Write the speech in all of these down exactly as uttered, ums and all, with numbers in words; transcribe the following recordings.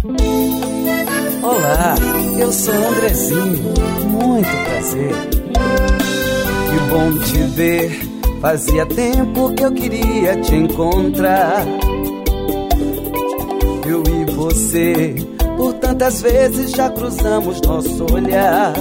Olá, eu sou Andrezinho, muito prazer. Que bom te ver, fazia tempo que eu queria te encontrar. Eu e você, por tantas vezes já cruzamos nosso olhar.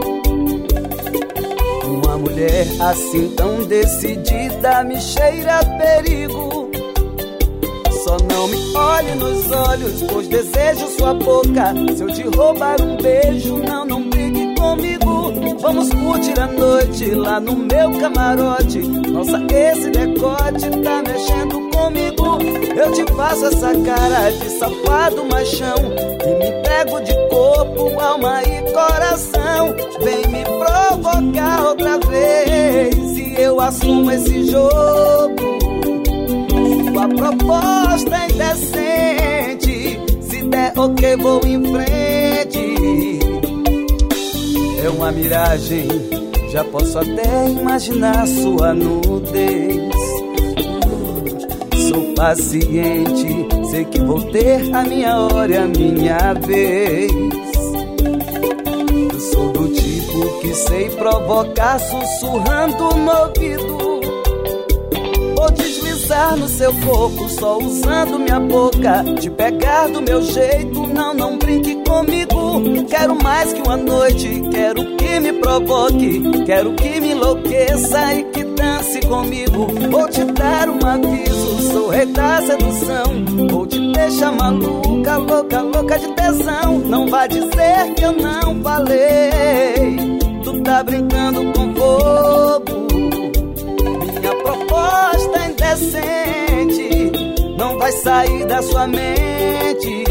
Uma mulher assim tão decidida me cheira a perigo. Só não me olhe nos olhos, pois desejo sua boca. Se eu te roubar um beijo, não, não brigue comigo. Vamos curtir a noite lá no meu camarote. Nossa, esse decote tá mexendo comigo. Eu te faço essa cara de safado machão e me entrego de corpo, alma e coração. Vem me provocar outra vez e eu assumo esse jogo. Sua proposta é indecente, se der ok vou em frente. É uma miragem, já posso até imaginar sua nudez. Sou paciente, sei que vou ter a minha hora e a minha vez. Eu sou do tipo que sei provocar sussurrando no ouvido. Vou deslizar no seu corpo só usando minha boca. Te pegar do meu jeito, não, não brinque comigo. Quero mais que uma noite, quero que me provoque. Quero que me enlouqueça e que dance comigo. Vou te dar um aviso, sou rei da sedução. Vou te deixar maluca, louca, louca de tesão. Não vai dizer que eu não falei. Tu tá brincando com fogo. Minha proposta é indecente, não vai sair da sua mente.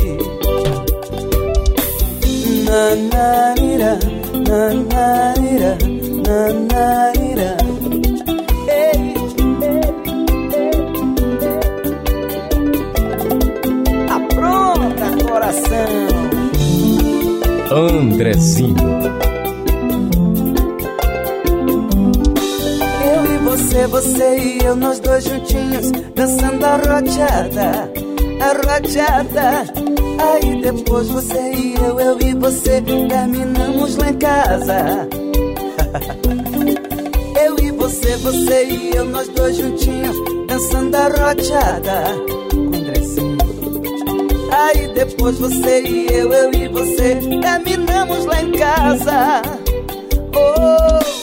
Nanarira, nanarira, nanarira. Ei, ei, ei. Tá pronta, coração. Andrezinho. Você, você e eu, nós dois juntinhos, dançando a rochada, a rochada. Aí depois você e eu, eu e você, terminamos lá em casa. Eu e você, você e eu, nós dois juntinhos, dançando a rochada. Andrezinho. Aí depois você e eu, eu e você, terminamos lá em casa. Oh.